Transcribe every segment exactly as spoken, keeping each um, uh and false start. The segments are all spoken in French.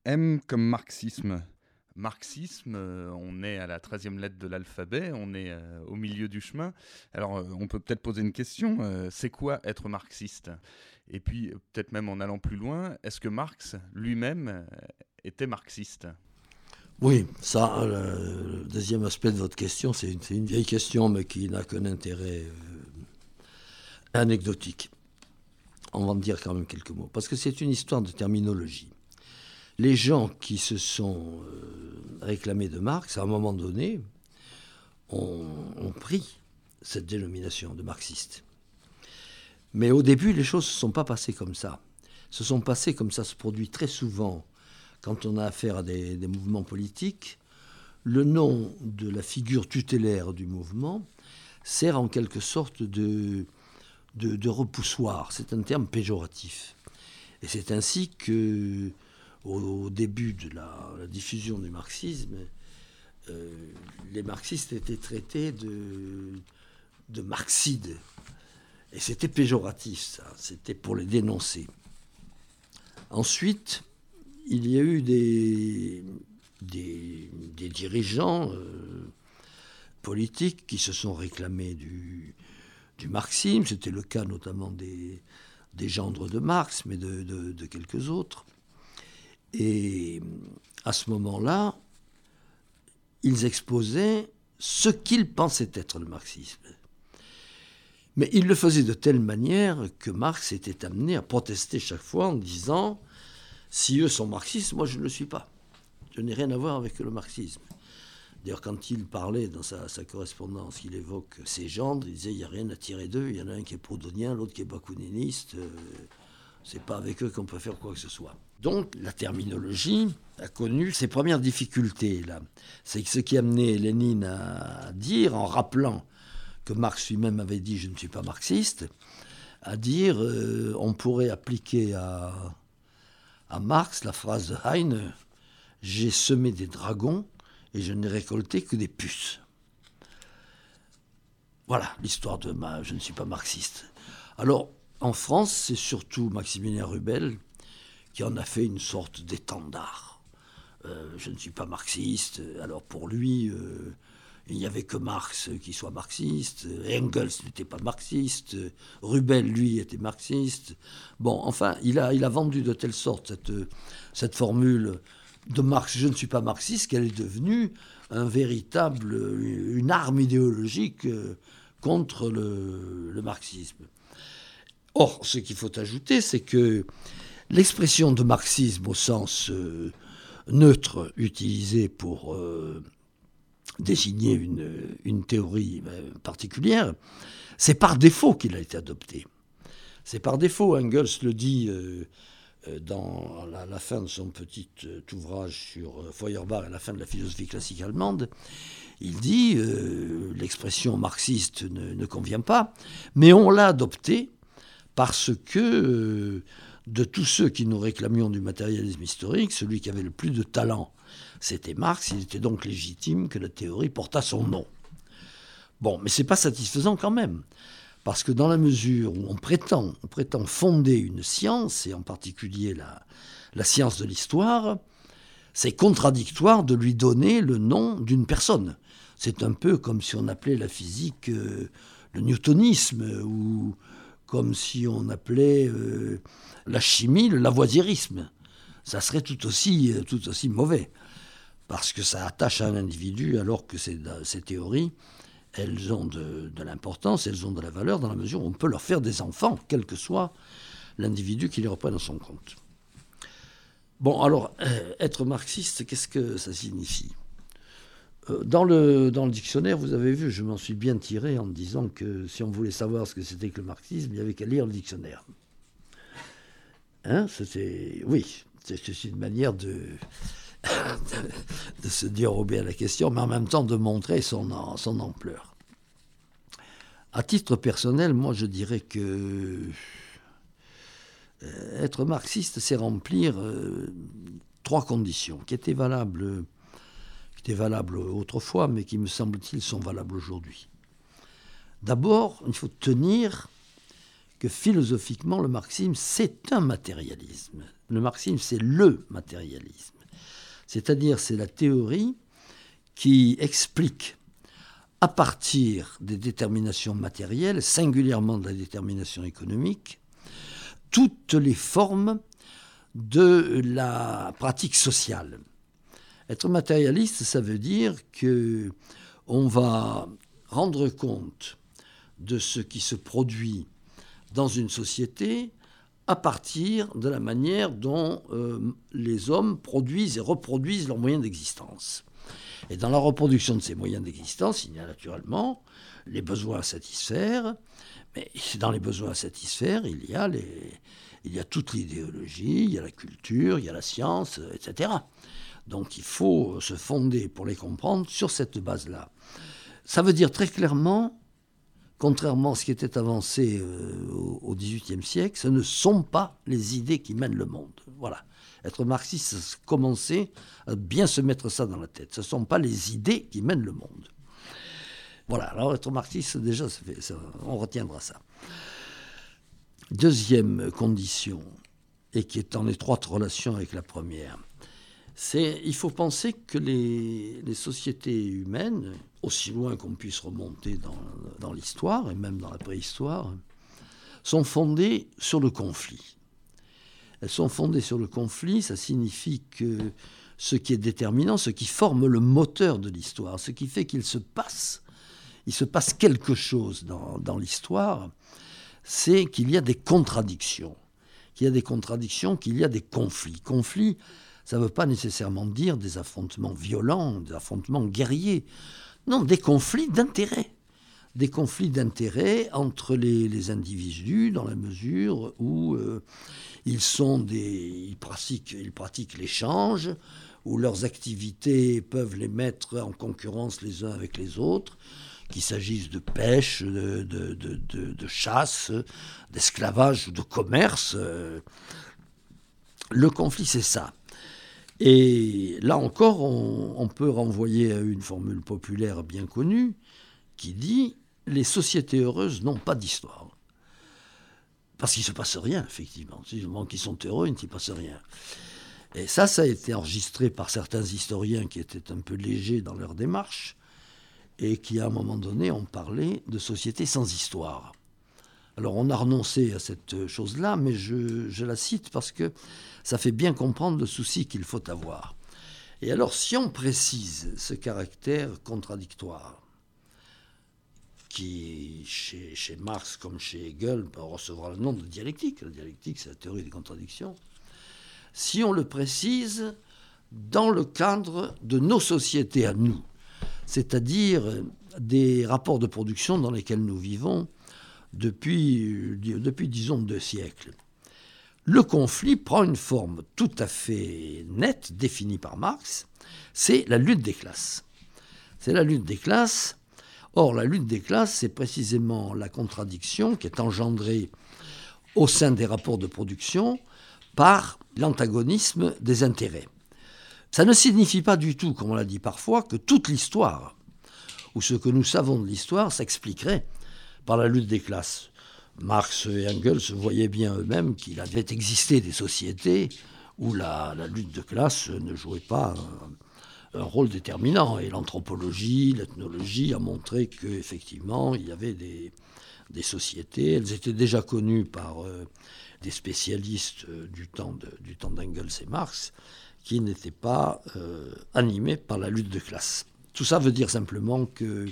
M comme marxisme. Marxisme, euh, on est à la treizième lettre de l'alphabet, on est euh, au milieu du chemin. Alors, euh, on peut peut-être poser une question, euh, c'est quoi être marxiste? Et puis, euh, peut-être même en allant plus loin, est-ce que Marx lui-même euh, était marxiste? Oui, ça, le, le deuxième aspect de votre question, c'est une, c'est une vieille question, mais qui n'a qu'un intérêt euh, anecdotique. On va en dire quand même quelques mots, parce que c'est une histoire de terminologie. Les gens qui se sont euh, réclamés de Marx, à un moment donné, ont, ont pris cette dénomination de marxiste. Mais au début, les choses ne se sont pas passées comme ça. Se sont passées comme ça se produit très souvent quand on a affaire à des, des mouvements politiques. Le nom de la figure tutélaire du mouvement sert en quelque sorte de, de, de repoussoir. C'est un terme péjoratif. Et c'est ainsi que, au, au début de la, la diffusion du marxisme, euh, les marxistes étaient traités de, de marxides. Et c'était péjoratif, ça. C'était pour les dénoncer. Ensuite, il y a eu des, des, des dirigeants euh, politiques qui se sont réclamés du, du marxisme. C'était le cas notamment des, des gendres de Marx, mais de, de, de quelques autres. Et à ce moment-là, ils exposaient ce qu'ils pensaient être le marxisme. Mais ils le faisaient de telle manière que Marx était amené à protester chaque fois en disant « Si eux sont marxistes, moi je ne le suis pas. Je n'ai rien à voir avec le marxisme. » D'ailleurs, quand il parlait dans sa, sa correspondance, il évoque ses gendres, il disait « Il n'y a rien à tirer d'eux, il y en a un qui est proudhonien, l'autre qui est bakounинiste, euh, c'est pas avec eux qu'on peut faire quoi que ce soit. » Donc, la terminologie a connu ses premières difficultés, là. C'est ce qui a amené Lénine à dire, en rappelant que Marx lui-même avait dit « je ne suis pas marxiste », à dire euh, on pourrait appliquer à, à Marx la phrase de Heine « j'ai semé des dragons et je n'ai récolté que des puces ». Voilà l'histoire de ma, je ne suis pas marxiste. Alors, en France, c'est surtout Maximilien Rubel qui en a fait une sorte d'étendard. Euh, je ne suis pas marxiste, alors pour lui... Euh, il n'y avait que Marx qui soit marxiste, Engels n'était pas marxiste, Rubel, lui, était marxiste. Bon, enfin, il a, il a vendu de telle sorte cette, cette formule de Marx, je ne suis pas marxiste, qu'elle est devenue un véritable, une arme idéologique contre le, le marxisme. Or, ce qu'il faut ajouter, c'est que l'expression de marxisme au sens euh, neutre utilisée pour... Euh, désigner une, une théorie particulière, c'est par défaut qu'il a été adopté. C'est par défaut, Engels le dit euh, dans la, la fin de son petit euh, ouvrage sur Feuerbach et la fin de la philosophie classique allemande, il dit euh, l'expression marxiste ne, ne convient pas, mais on l'a adopté parce que euh, de tous ceux qui nous réclamions du matérialisme historique, celui qui avait le plus de talent, c'était Marx. Il était donc légitime que la théorie portât son nom. Bon, mais ce n'est pas satisfaisant quand même, parce que dans la mesure où on prétend, on prétend fonder une science, et en particulier la, la science de l'histoire, c'est contradictoire de lui donner le nom d'une personne. C'est un peu comme si on appelait la physique euh, le newtonisme, ou comme si on appelait euh, la chimie le lavoisiérisme. Ça serait tout aussi, tout aussi mauvais, parce que ça attache à un individu, alors que ces, ces théories, elles ont de, de l'importance, elles ont de la valeur, dans la mesure où on peut leur faire des enfants, quel que soit l'individu qui les reprend dans son compte. Bon, alors, euh, être marxiste, qu'est-ce que ça signifie ? euh, dans, le, dans le dictionnaire, vous avez vu, je m'en suis bien tiré en disant que si on voulait savoir ce que c'était que le marxisme, il n'y avait qu'à lire le dictionnaire. Hein, c'était, oui, c'est une manière de... de se dérober à la question, mais en même temps de montrer son, son ampleur. À titre personnel, moi je dirais que euh, être marxiste, c'est remplir euh, trois conditions qui étaient valables, qui étaient valables autrefois, mais qui me semble-t-il sont valables aujourd'hui. D'abord, il faut tenir que philosophiquement, le marxisme, c'est un matérialisme. Le marxisme, c'est le matérialisme. C'est-à-dire, c'est la théorie qui explique, à partir des déterminations matérielles, singulièrement de la détermination économique, toutes les formes de la pratique sociale. Être matérialiste, ça veut dire qu'on va rendre compte de ce qui se produit dans une société à partir de la manière dont euh, les hommes produisent et reproduisent leurs moyens d'existence. Et dans la reproduction de ces moyens d'existence, il y a naturellement les besoins à satisfaire, mais dans les besoins à satisfaire, il y a, les, il y a toute l'idéologie, il y a la culture, il y a la science, et cetera. Donc il faut se fonder, pour les comprendre, sur cette base-là. Ça veut dire très clairement, contrairement à ce qui était avancé euh, au dix-huitième siècle, ce ne sont pas les idées qui mènent le monde. Voilà. Être marxiste, c'est commencer à bien se mettre ça dans la tête. Ce ne sont pas les idées qui mènent le monde. Voilà. Alors être marxiste, déjà, ça fait, ça, on retiendra ça. Deuxième condition, et qui est en étroite relation avec la première, c'est il faut penser que les, les sociétés humaines, aussi loin qu'on puisse remonter dans, dans l'histoire, et même dans la préhistoire, sont fondées sur le conflit. Elles sont fondées sur le conflit, ça signifie que ce qui est déterminant, ce qui forme le moteur de l'histoire, ce qui fait qu'il se passe, il se passe quelque chose dans, dans l'histoire, c'est qu'il y a des contradictions, qu'il y a des contradictions, qu'il y a des conflits. Conflits, ça ne veut pas nécessairement dire des affrontements violents, des affrontements guerriers. Non, des conflits d'intérêts. Des conflits d'intérêts entre les, les individus dans la mesure où euh, ils, sont des, ils pratiquent, ils pratiquent l'échange, où leurs activités peuvent les mettre en concurrence les uns avec les autres, qu'il s'agisse de pêche, de, de, de, de, de chasse, d'esclavage ou de commerce. Le conflit, c'est ça. Et là encore, on, on peut renvoyer à une formule populaire bien connue qui dit « les sociétés heureuses n'ont pas d'histoire ». Parce qu'il ne se passe rien, effectivement. Du moment qu'ils sont heureux, il ne s'y passe rien. Et ça, ça a été enregistré par certains historiens qui étaient un peu légers dans leur démarche et qui, à un moment donné, ont parlé de sociétés sans histoire. Alors, on a renoncé à cette chose-là, mais je, je la cite parce que ça fait bien comprendre le souci qu'il faut avoir. Et alors, si on précise ce caractère contradictoire, qui, chez, chez Marx comme chez Hegel, recevra le nom de dialectique, la dialectique, c'est la théorie des contradictions, si on le précise dans le cadre de nos sociétés à nous, c'est-à-dire des rapports de production dans lesquels nous vivons depuis, depuis disons, deux siècles. Le conflit prend une forme tout à fait nette, définie par Marx, c'est la lutte des classes. C'est la lutte des classes. Or, la lutte des classes, c'est précisément la contradiction qui est engendrée au sein des rapports de production par l'antagonisme des intérêts. Ça ne signifie pas du tout, comme on l'a dit parfois, que toute l'histoire, ou ce que nous savons de l'histoire, s'expliquerait par la lutte des classes. Marx et Engels voyaient bien eux-mêmes qu'il avait existé des sociétés où la, la lutte de classe ne jouait pas un, un rôle déterminant. Et l'anthropologie, l'ethnologie a montré qu'effectivement, il y avait des, des sociétés. Elles étaient déjà connues par euh, des spécialistes euh, du temps de, du temps d'Engels et Marx, qui n'étaient pas euh, animés par la lutte de classe. Tout ça veut dire simplement que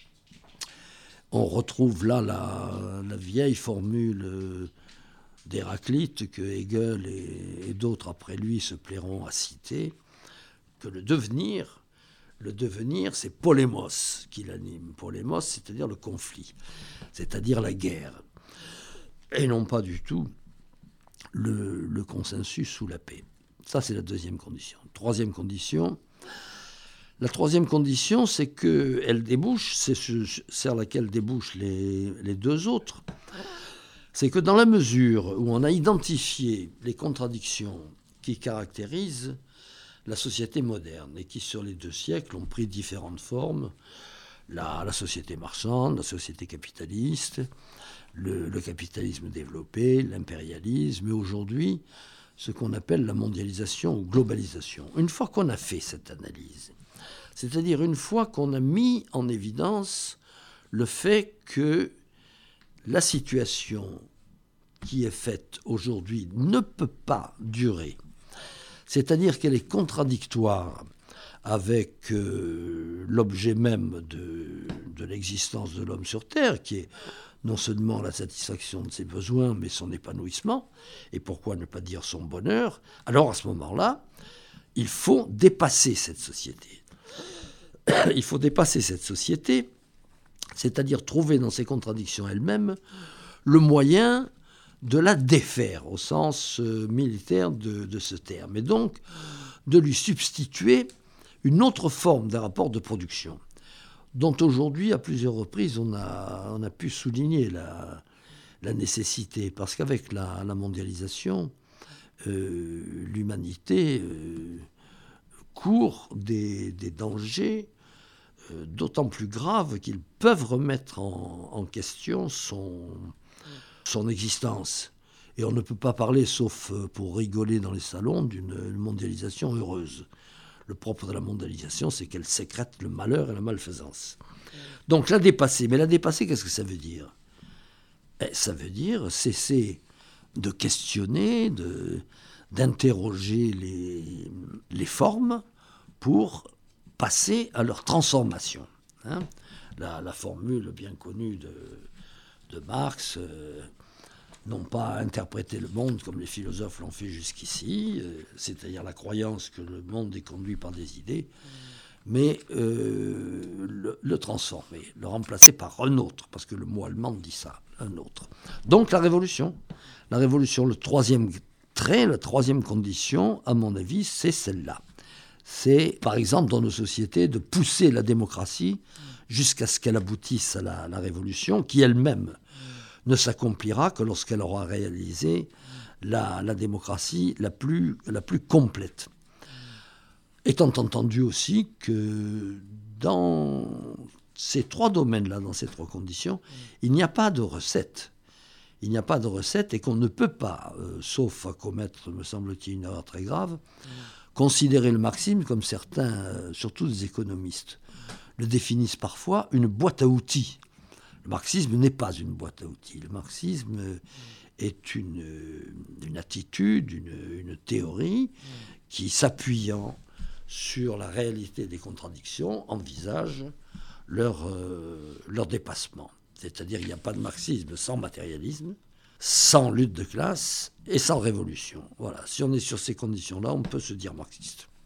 on retrouve là la, la vieille formule d'Héraclite que Hegel et, et d'autres après lui se plairont à citer, que le devenir, le devenir, c'est polémos qui l'anime. Polémos, c'est-à-dire le conflit, c'est-à-dire la guerre, et non pas du tout le, le consensus ou la paix. Ça, c'est la deuxième condition. Troisième condition, la troisième condition, c'est qu'elle débouche, c'est sur laquelle débouchent les, les deux autres, c'est que dans la mesure où on a identifié les contradictions qui caractérisent la société moderne et qui, sur les deux siècles, ont pris différentes formes, la, la société marchande, la société capitaliste, le, le capitalisme développé, l'impérialisme, et aujourd'hui, ce qu'on appelle la mondialisation ou globalisation. Une fois qu'on a fait cette analyse, c'est-à-dire une fois qu'on a mis en évidence le fait que la situation qui est faite aujourd'hui ne peut pas durer, c'est-à-dire qu'elle est contradictoire avec euh, l'objet même de, de l'existence de l'homme sur Terre, qui est non seulement la satisfaction de ses besoins, mais son épanouissement, et pourquoi ne pas dire son bonheur, alors à ce moment-là, il faut dépasser cette société. Il faut dépasser cette société, c'est-à-dire trouver dans ces contradictions elles-mêmes le moyen de la défaire, au sens euh, militaire de, de ce terme, et donc de lui substituer une autre forme d'un rapport de production, dont aujourd'hui, à plusieurs reprises, on a, on a pu souligner la, la nécessité, parce qu'avec la, la mondialisation, euh, l'humanité euh, court des, des dangers euh, d'autant plus graves qu'ils peuvent remettre en, en question son, son existence. Et on ne peut pas parler, sauf pour rigoler dans les salons, d'une mondialisation heureuse. Le propre de la mondialisation, c'est qu'elle sécrète le malheur et la malfaisance. Donc la dépasser. Mais la dépasser, qu'est-ce que ça veut dire ? Eh, ça veut dire cesser de questionner, de, d'interroger les, les formes pour passer à leur transformation. Hein ? la, la formule bien connue de, de Marx... Euh, non pas interpréter le monde comme les philosophes l'ont fait jusqu'ici, euh, c'est-à-dire la croyance que le monde est conduit par des idées, mais euh, le, le transformer, le remplacer par un autre, parce que le mot allemand dit ça, un autre. Donc la révolution, la révolution, le troisième trait, la troisième condition, à mon avis, c'est celle-là. C'est, par exemple, dans nos sociétés, de pousser la démocratie jusqu'à ce qu'elle aboutisse à la, la révolution, qui elle-même ne s'accomplira que lorsqu'elle aura réalisé la, la démocratie la plus, la plus complète. Étant entendu aussi que dans ces trois domaines-là, dans ces trois conditions, il n'y a pas de recette. Il n'y a pas de recette et qu'on ne peut pas, euh, sauf à commettre, me semble-t-il, une erreur très grave, considérer le marxisme comme certains, euh, surtout des économistes, le définissent parfois, une boîte à outils. Le marxisme n'est pas une boîte à outils. Le marxisme est une, une attitude, une, une théorie qui, s'appuyant sur la réalité des contradictions, envisage leur, euh, leur dépassement. C'est-à-dire qu'il n'y a pas de marxisme sans matérialisme, sans lutte de classe et sans révolution. Voilà. Si on est sur ces conditions-là, on peut se dire marxiste.